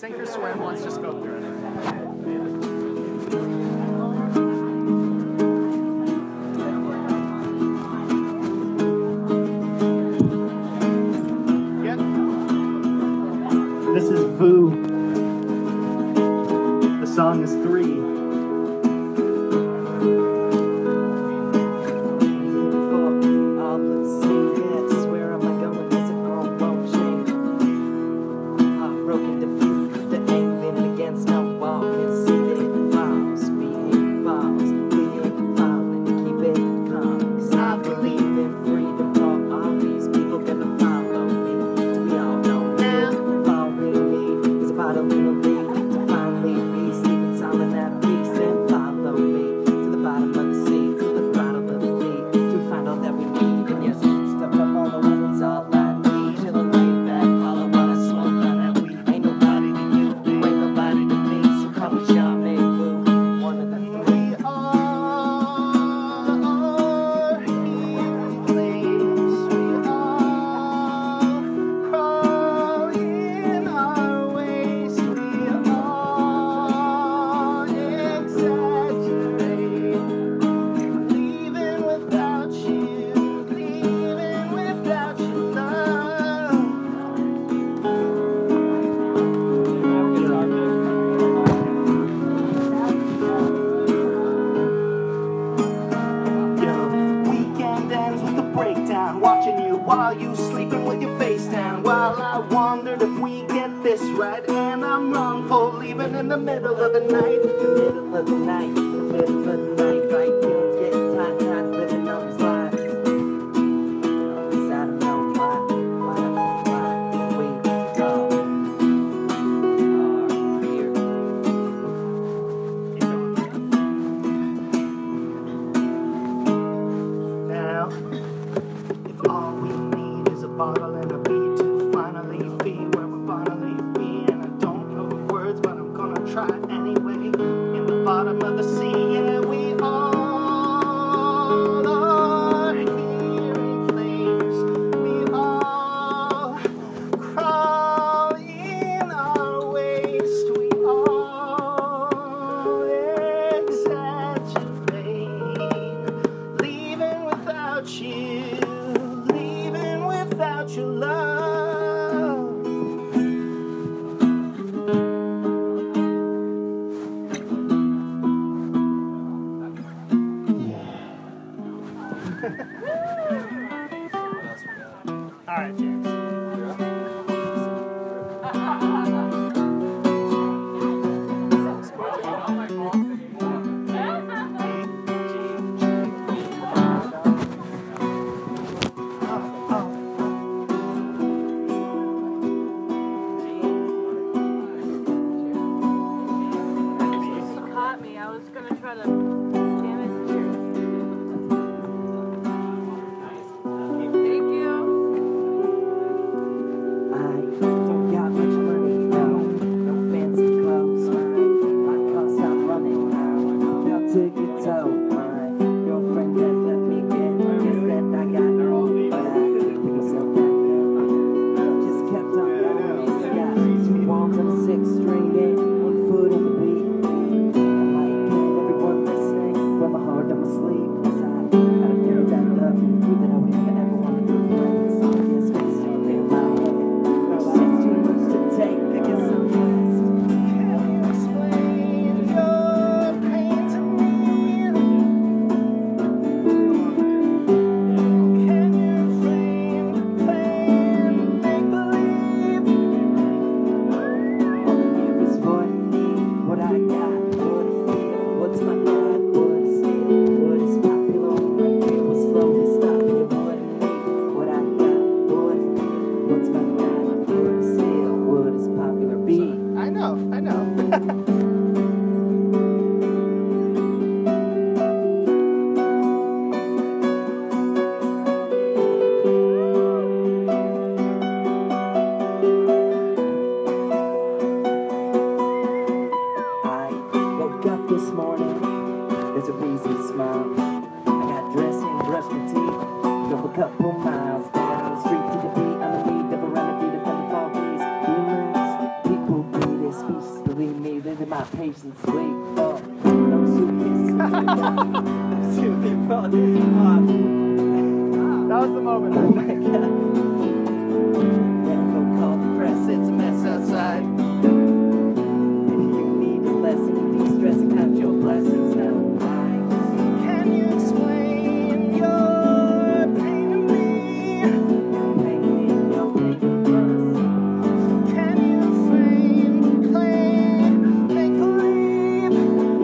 Sink or swim, let's just go through it. This is Vu. The song is 3. Watching you while you sleeping with your face down. While I wondered if we get this right, and I'm wrong for leaving in the middle of the night. The middle of the night, the middle of the night, right? Feelings getting tight, living on these lies. Cause I don't know why we all are here. Now, all we need is a bottle and a beat to finally be where we finally be. And I don't know the words, but I'm gonna try anyway. In the bottom of the sea, yeah, we all are here in flames. We all crawl in our waste. We all exaggerate, leaving without you. Without your love. All right, James. I was gonna try to jam it. Thank you. I don't got much money, no fancy clothes. My car stopped running now. Now to your toe, my girlfriend has left me again. Guess that I got no, but I picked myself back up. Just kept on going. Got 2 walls and a 6-string and 1 foot on the beat. But my heart on my sleeve, cause I had a feeling that love and prove that I would never ever want to do it. So I guess I'm still there in my head. It's too much to take, I guess I'm blessed. Can you explain your pain to me? Can you frame the plan, make believe? All I hear is what I need, what I got, what I feel, what's my mind. I know. I woke up this morning, there's a reason to smile. I got dressed and brushed my teeth, drove a couple miles down the street to the beat. I'm in need of a remedy to fend off these demons. People do this peacefully me, letting my patience wait. Oh, no suitcase. That was the moment. Oh my god. Don't call the press, it's a mess outside. If you need a lesson, de-stress and count your blessings now. Can you explain your pain to me? Can you frame, claim, make believe?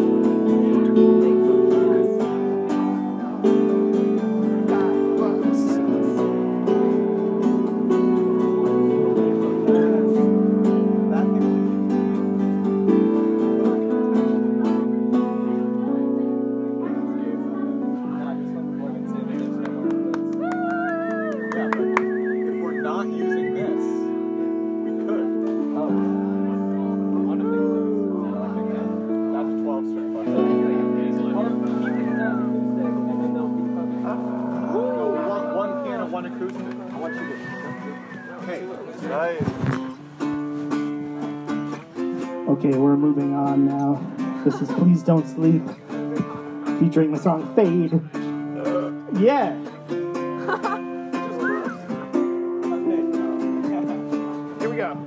Yeah, but if we're not using this, we could. One of the that's a 12 string. One piano, one acoustic. I want you to. Okay. Okay, we're moving on now. This is Please Don't Sleep, featuring the song Fade. Yeah. Here we go.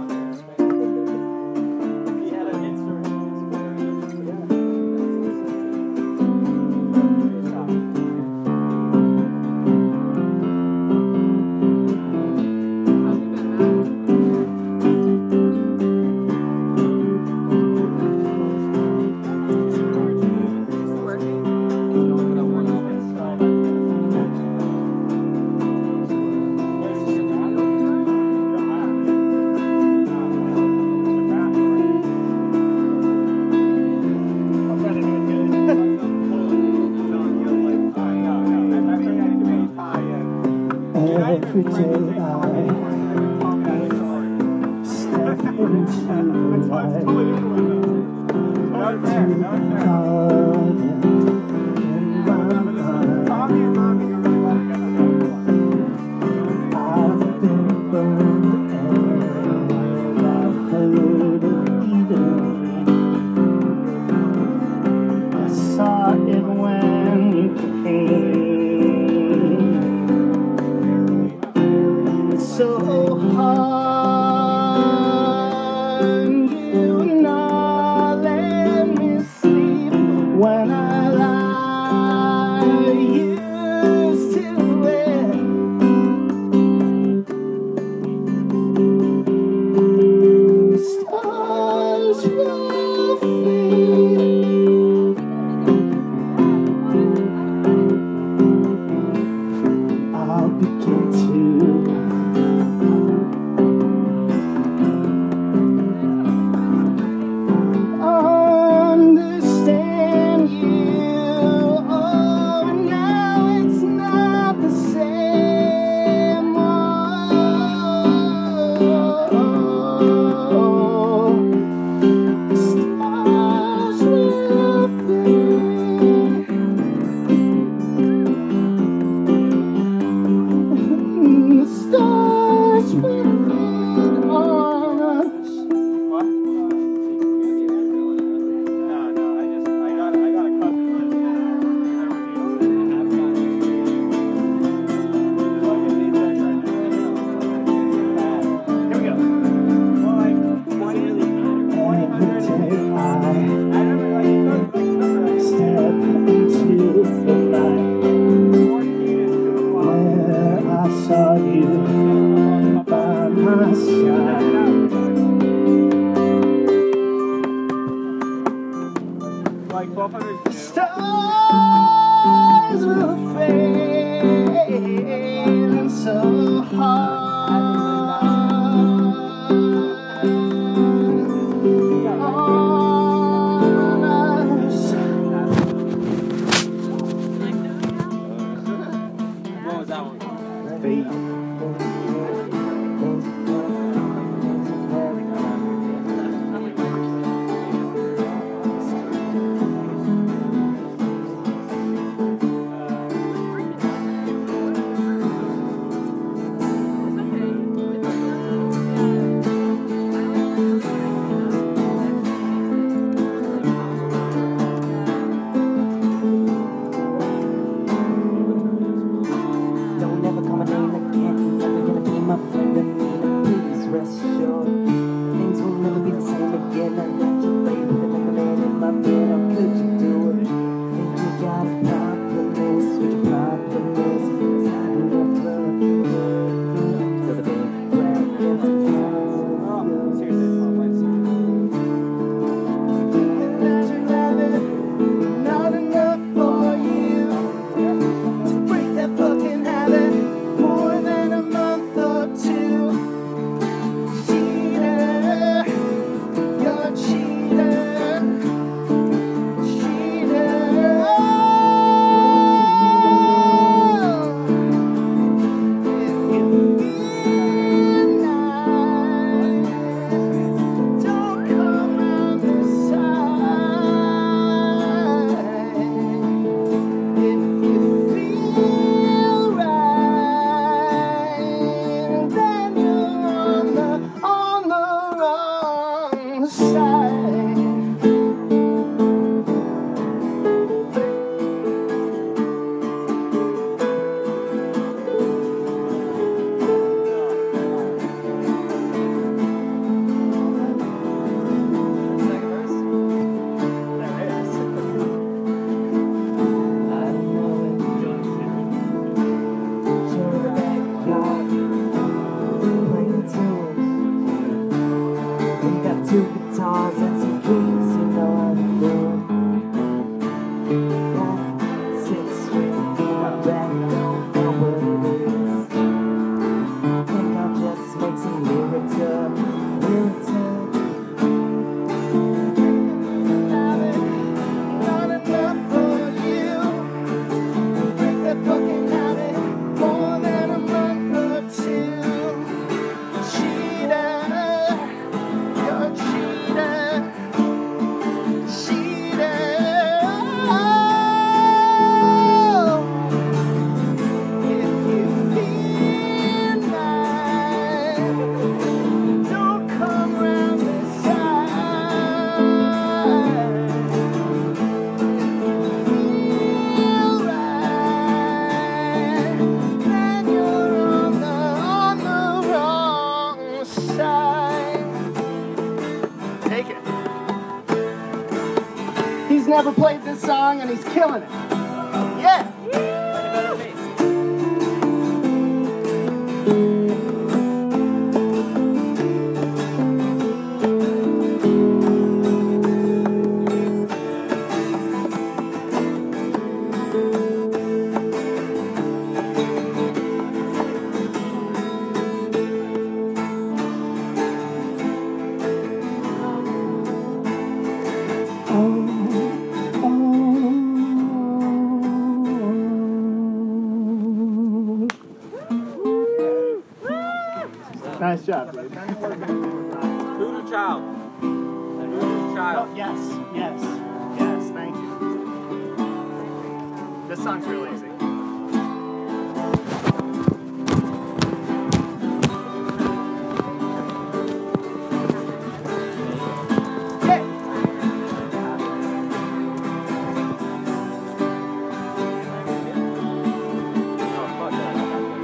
Every day I step into life, I've been burned and I've heard of either. I saw it when you came. It's so hard, you not let me sleep when I lie used to it. Stars will fade. I'll begin to understand you. Oh, now it's not the same. Stars will fade. The stars will fade on us. What? No, I got a cut. Here we go. Well, like, Every day I step into the light where I saw you by my side. like 1200. Stars will fade so hard on us. What was that one? Fade. wrong side. Two guitars and some keys, you know how to do it. That 6th string in my back, don't know what it is. Think I'll just make some lyrics up, lyrics up. Not enough for you to break that fucking habit more than a month or two. Cheater, you're a cheater, cheater. If you feel like, don't come round this side. Feel right, then you're on the wrong side. Take it. He's never played this song and he's killing it. Yeah. Nice job, dude. Voodoo Child. Voodoo Child. Oh, yes, yes, yes, thank you. This song's real easy. Yeah. Oh, fuck that.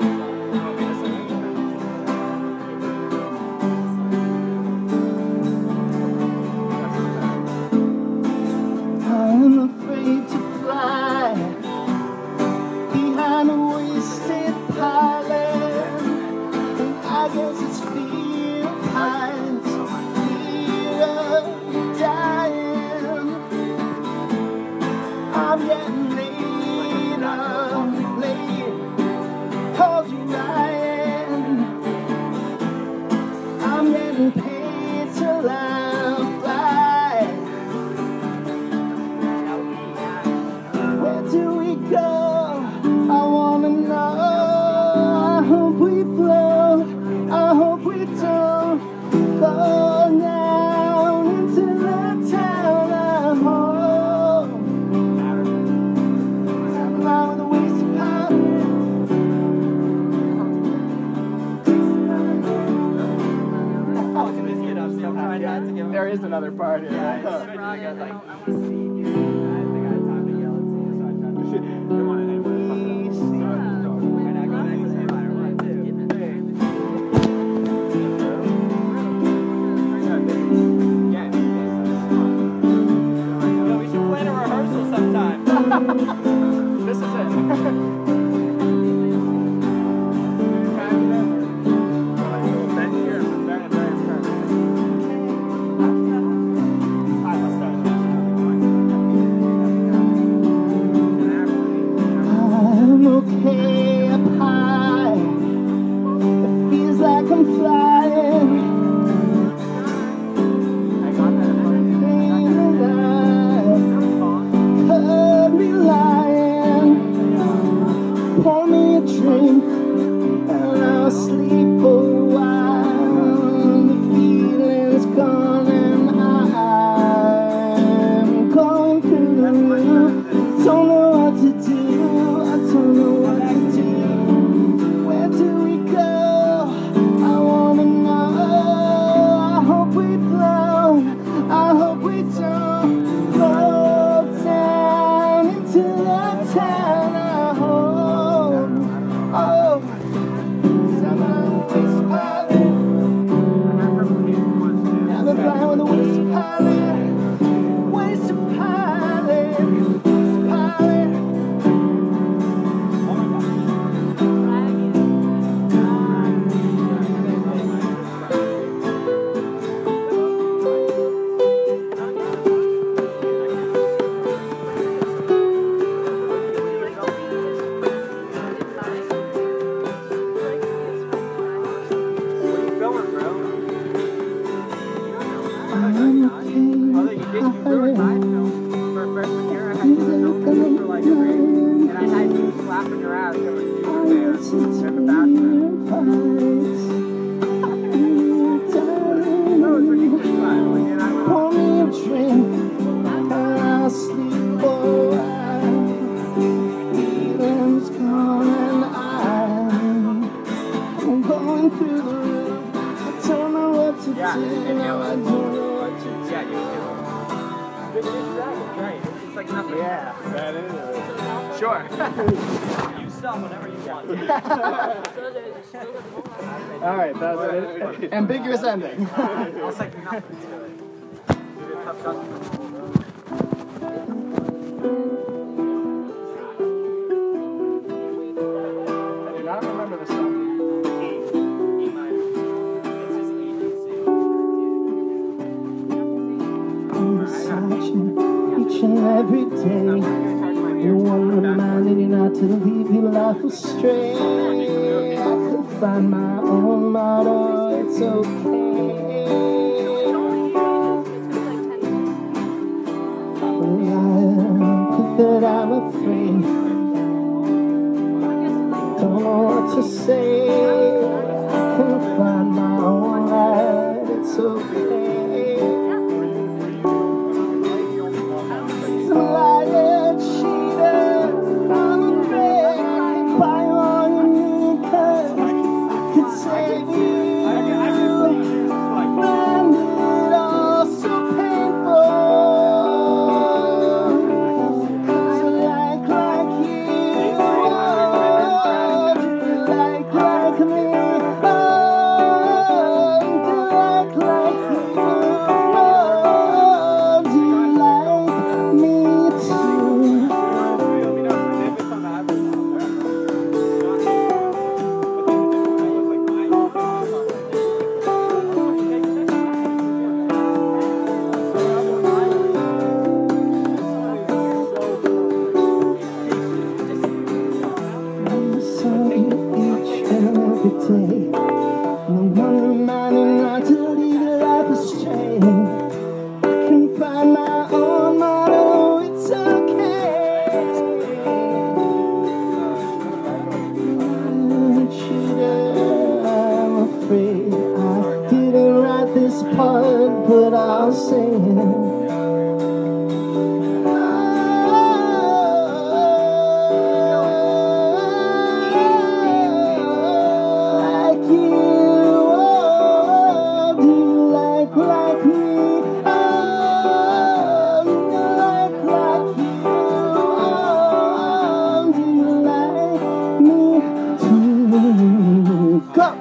I'm afraid to fly behind a wasted pilot. I guess it's fear of heights, fear of dying. I'm getting late, I'm late. Hold you lying. I'm getting paid till I fly. Where do we go? I wanna know. I hope we float. I hope we don't fall down into the town of home. I'm fine with a wasted power. There is another part here. Yeah, Right? you guys like, I want to see you. I think I had time to yell at you, so I tried to. You want to name it? Fuck it up. So, and I go next to him, I want to. Yeah, yo, we should plan a rehearsal sometime. This is it. don't fall down into the town I hold. Oh, I'm a waste pilot. I've been flying with a waste pilot. Waste pilot. Waste pilot. Pour me a drink and I'll sleep for a while. Evening's gone and I'm going through the roof. I don't know what to do. I don't know what to do. Yeah, you do. Good right. It's like nothing. Yeah, that is. Sure. You stop whenever you want. All right, that was an ambiguous ending. I'll say nothing to it. Do the tough judgment. I do not remember the song. E minor. It's his E and C. I'm searching each and every day. You want reminding you not to leave your life astray. I could find my own motto, it's okay. That I'm afraid, don't know what to say. I can find my own light, it's okay. So I let cheater, I'm afraid by all you need, 'cause I could save you. And it all so painful. But I'll sing it. Like you, oh, do you like me? Oh, like you, oh, do you like me too? Go!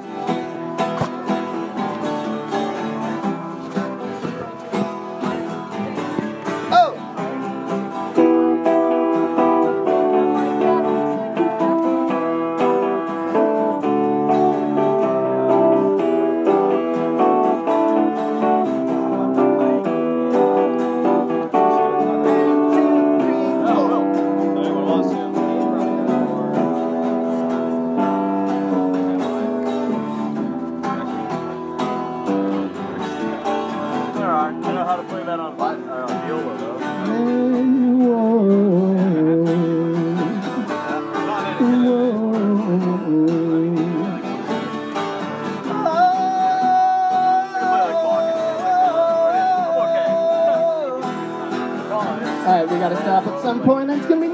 Alright, we gotta stop at some point, and it's gonna be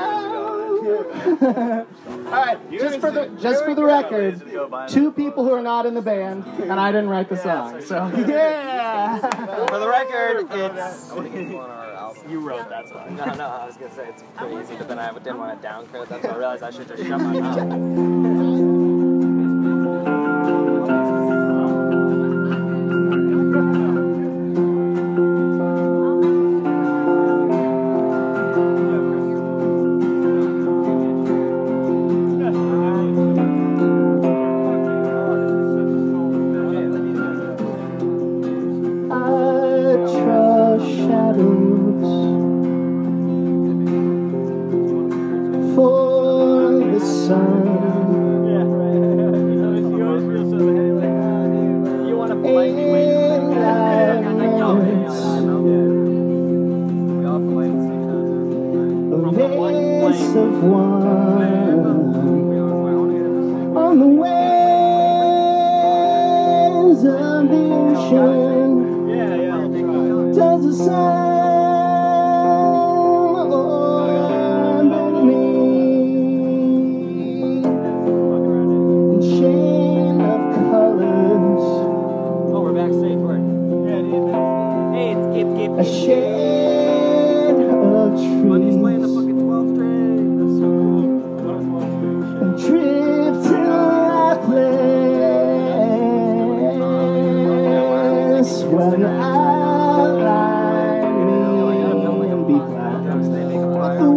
now! Alright, just for the record, 2 people who are not in the band, and I didn't write the song, so yeah! For the record! heard it's. You wrote that song. No, I was gonna say it's pretty easy, but then I didn't want to downcode that, so I realized I should just shut my mouth. For the sun You want to politely wait and lights, a race of one on the waves of the ocean. Does the sun orbit me? Chain of colors, Oh, we're backstage. Where? Hey, it's Gabe. a shade of He's playing the trees, fucking 12 string. That's so cool. drifting lifeless when I lie me be flat. But the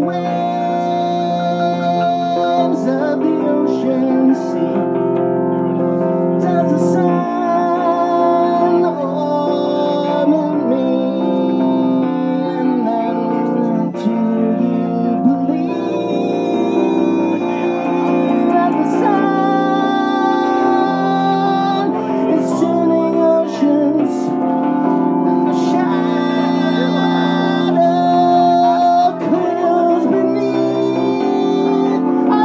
waves of the ocean sea. Does the sun orbit me? And then do you believe that the sun is turning oceans and the shadow clears beneath?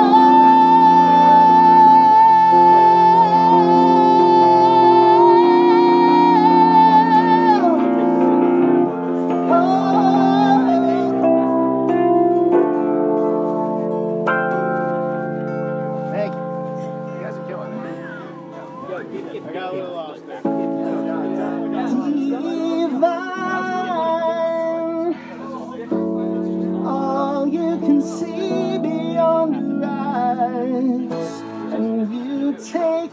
Thank you. You guys are killing it. I got a little lost there. Divine, all you can see beyond your eyes, and you take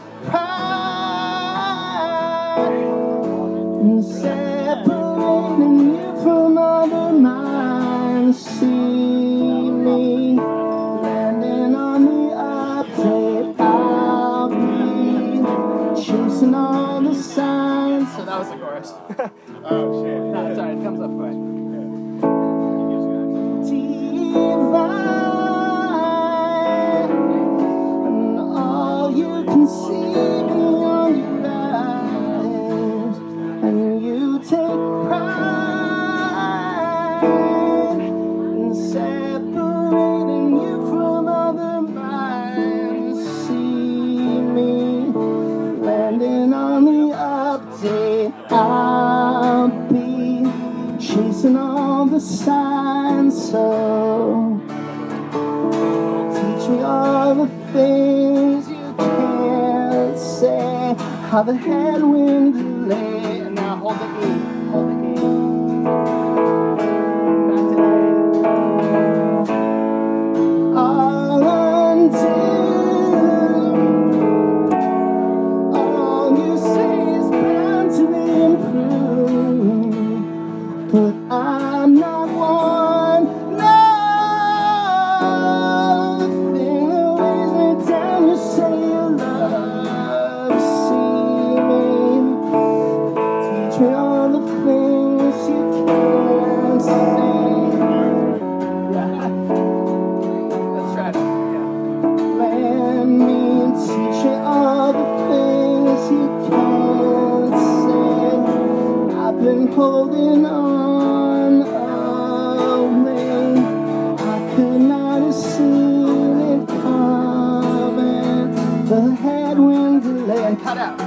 pride in separating you from other minds. See me landing on the update. I'll be chasing all the signs. So that was the chorus. Oh shit. No, it's alright, it comes up quick. Divine, and all you can see beyond your eyes, and you take pride in separating you from other minds. See me landing on the update. I'll be chasing all the signs. So teach me all the things you can't say. How the headwind delay. Now hold the E. Hold the E. Back to A. All undo. All you say is bound to improve, but I'm not one. No, the thing that weighs me down, you say you love. See me, teach me all the things you can't say. Let's try it. Let me teach you all the things you can't say. I've been holding on away. I could not have seen it coming. The headwind delay. And cut out.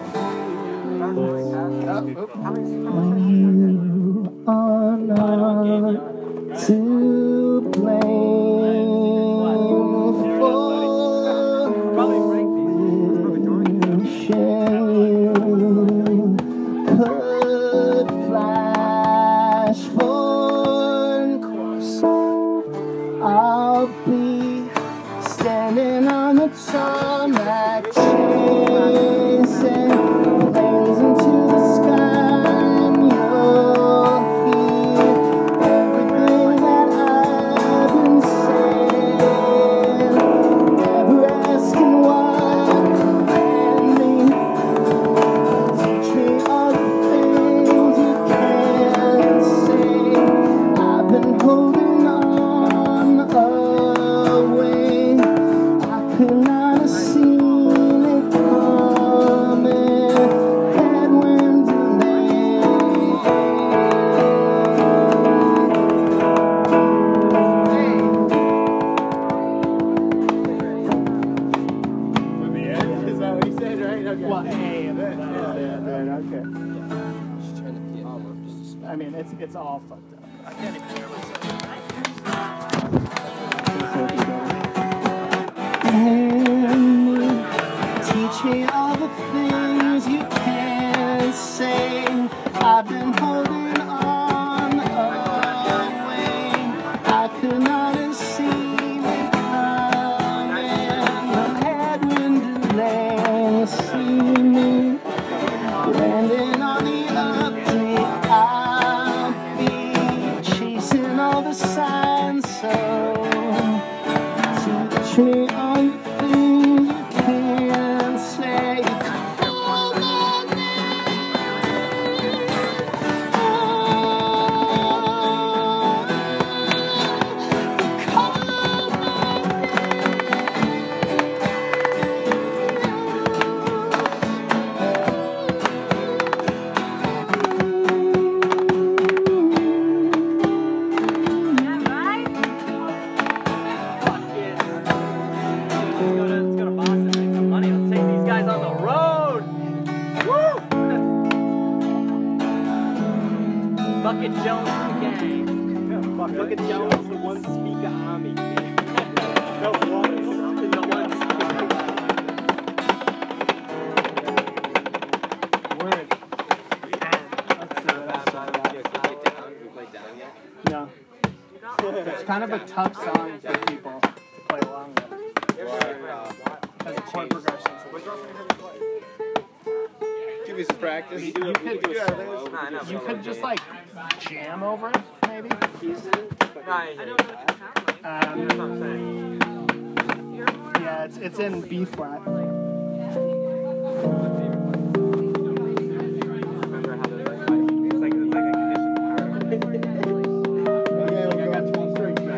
You are not to blame for wishing you could fly. dashboard course. I'll be standing on the tarmac, chasing planes into the sky, and you'll hear everything that I've been saying, never asking what and me. Teach me all the things you can't say. I've been holding on away. I could not have seen it coming. Headwind From the end? Is that what you said, right? Okay. Well, okay. Just turn the piano up just a small. I mean, it's all fucked up. I can't even hear what's Teach me all the things you can't say. I've been holding on away. I could not have seen it coming. The headwind delaying, see me landing on the update. I'll be chasing all the signs, so teach me all the things you can't say. Call my name. Call Let's go to Boston, make some money. Let's take these guys on the road. Woo! Bucket Jones and the gang. Bucket Jones, the one speaker army. No one. The one speaker. Word. No. It's kind of a tough song for people to play along with. As a chord progression. Give me some practice. You could just like jam over it, maybe. I don't know what you sound like. Yeah, it's in B flat. I got 12 strings, man.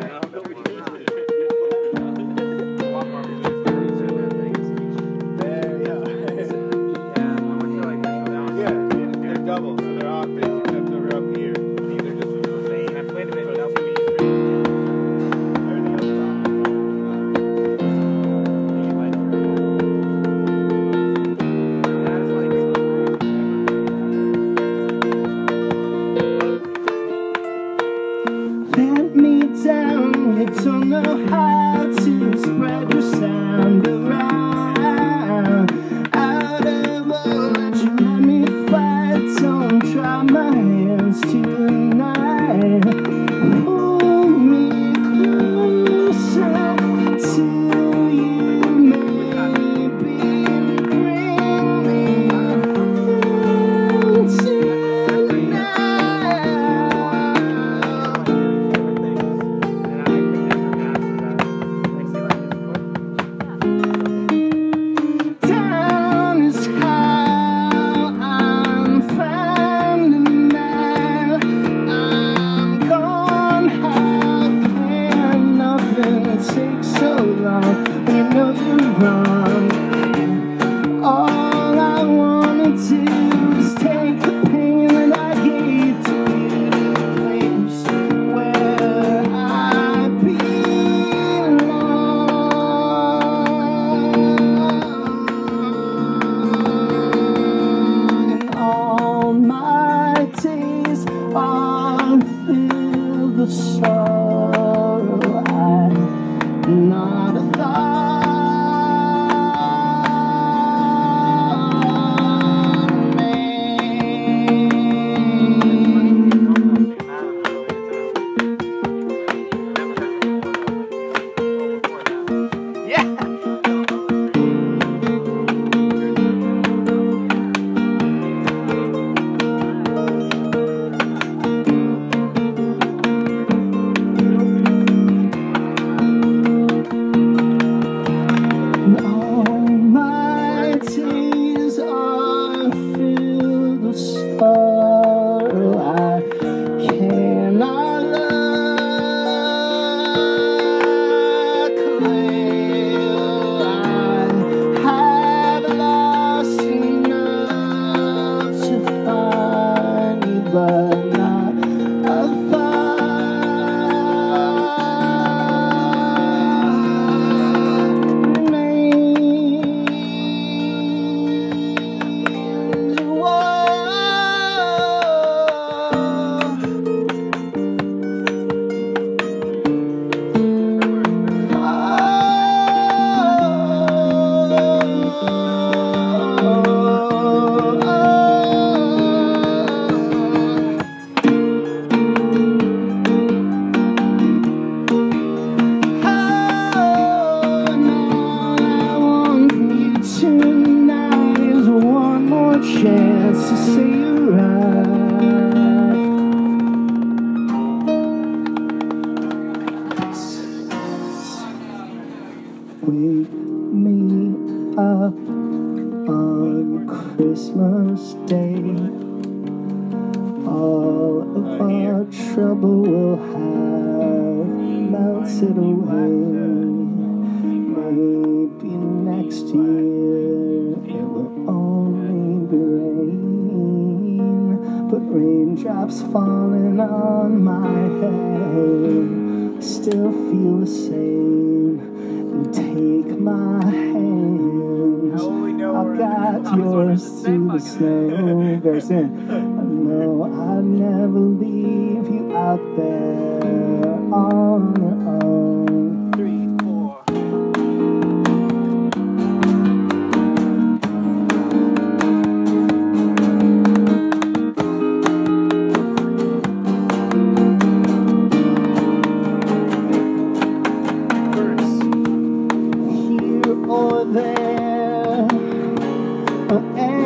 They're double, so they're octaves, except over up here. These are just the same. I played a bit without the strings. Everything else is Let me down, you don't know how to spread your sound around. Out of all that you let me fight, don't try my hands tonight. Pull me closer to you, maybe bring me home Down is how I'm finding that I'm gone. How can nothing take so long? You know you're wrong. All I wanna do is take the pain that I gave to you to a place where I belong. And all my days are filled with sorrow. I'm not a thought man. Christmas Day. All of our trouble will have melted away. Maybe next year it will only be rain, but raindrops falling on my head still feel the same. And take my hand, I got yours through the snow. Very soon. I know I'd never leave you out there on your own. 3, 4. Or there, or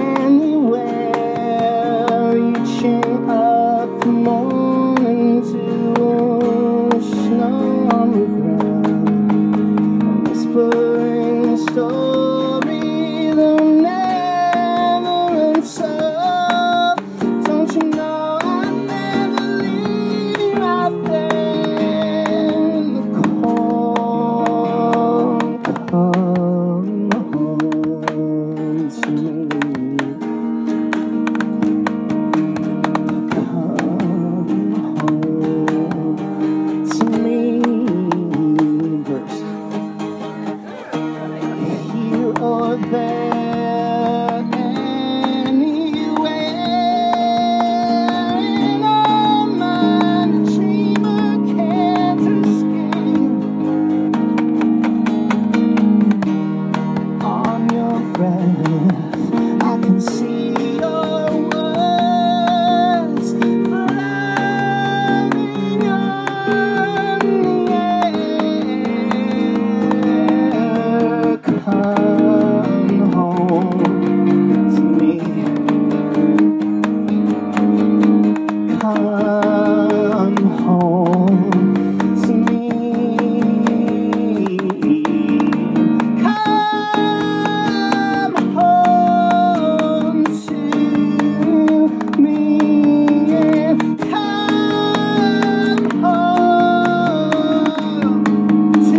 anywhere, reaching up the morning to snow on the ground, whispering a story that never ends up. Don't you know I'd never leave you out there in the cold. Or there, anywhere, in our mind, a dreamer can't escape. On your breath, I can see your words floating on the air. Come home to me. Come home to me. Come home to me. Come home to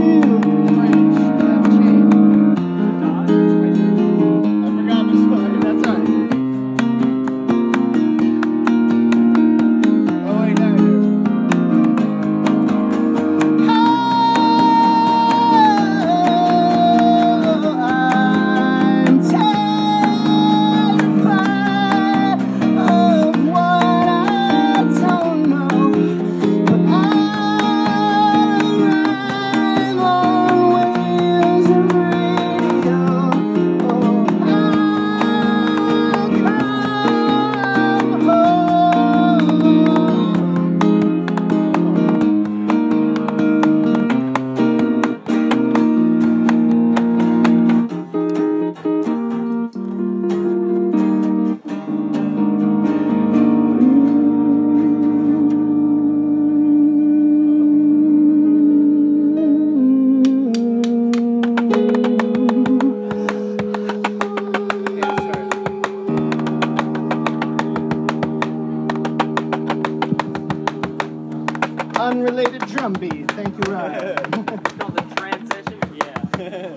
unrelated drum beat. Thank you, Ryan. It's called the transition. Yeah.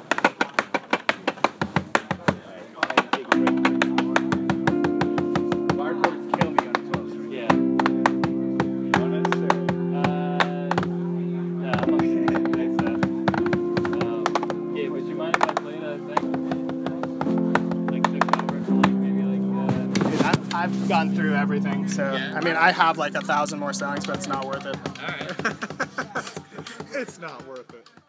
Barcodes kill me on 12th Street. Yeah. Yeah, would you mind if I played a thing? Like took over for like maybe like I've gone through everything, so Yeah. I mean I have like 1,000 more songs, but it's not worth it. Alright. It's not worth it.